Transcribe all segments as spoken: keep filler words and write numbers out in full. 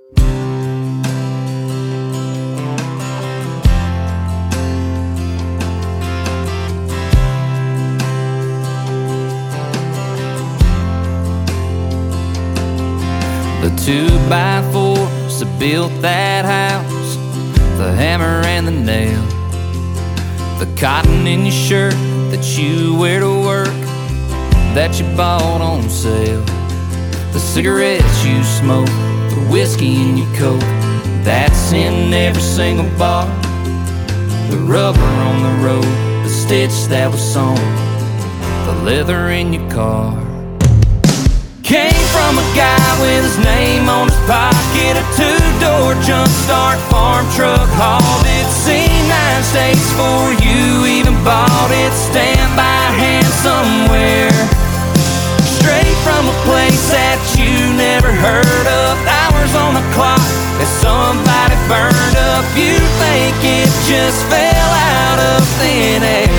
The two by fours that built that house, the hammer and the nail, the cotton in your shirt that you wear to work, that you bought on sale, the cigarettes you smoke, the whiskey in your coat, that's in every single bar, the rubber on the road, the stitch that was sewn, the leather in your car. Came from a guy with his name on his pocket, a two-door jump start farm truck, hauled it, seen nine states for you, even bought it, stamped by hand somewhere, straight from a place that you never heard of, hours on the clock that somebody burned up, you think it just fell out of thin air,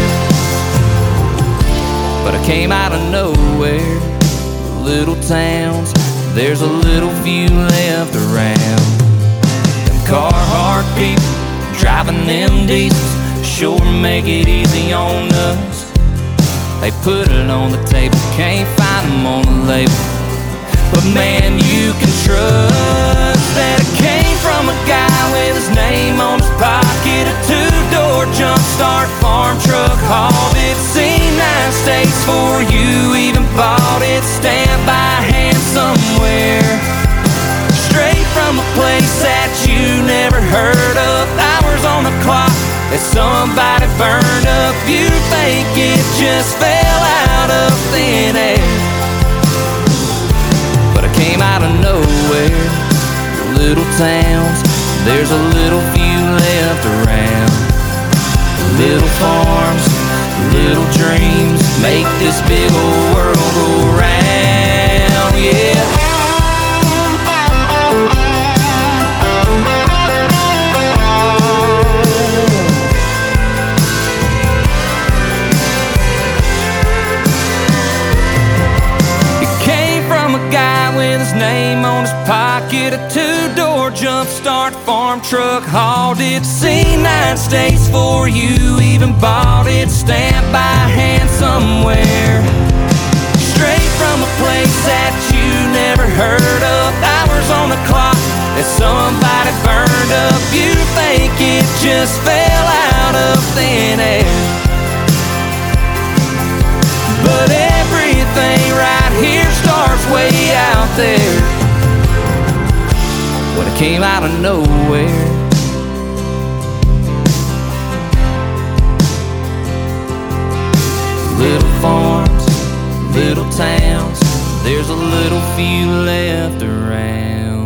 but I came out of nowhere. Little towns, there's a little few left around. Them Carhartt people driving them diesels sure make it easy on us. They put it on the table, can't find them on the label, but man, you can trust that it came from a guy with his name on his pocket, a two-door jump start farm truck, hauled it, seen nine states for you, even bought it, stamped by hand somewhere, straight from a place that you never heard of, hours on the clock that somebody burned up, you think it just fell out of thin air, but I came out of nowhere. Little towns, there's a little few left around, little farms, little dreams make this big old world go round, yeah. It came from a guy with his name on his pocket, a two-door jump start farm truck, hauled it, seen nine states for you, even bought it, stamped by hand somewhere, straight from a place that you never heard of, hours on the clock that somebody burned up, you think it just fell out of thin air, but everything right here starts way out there, when it came out of nowhere. Little farms, little towns, there's a little few left around.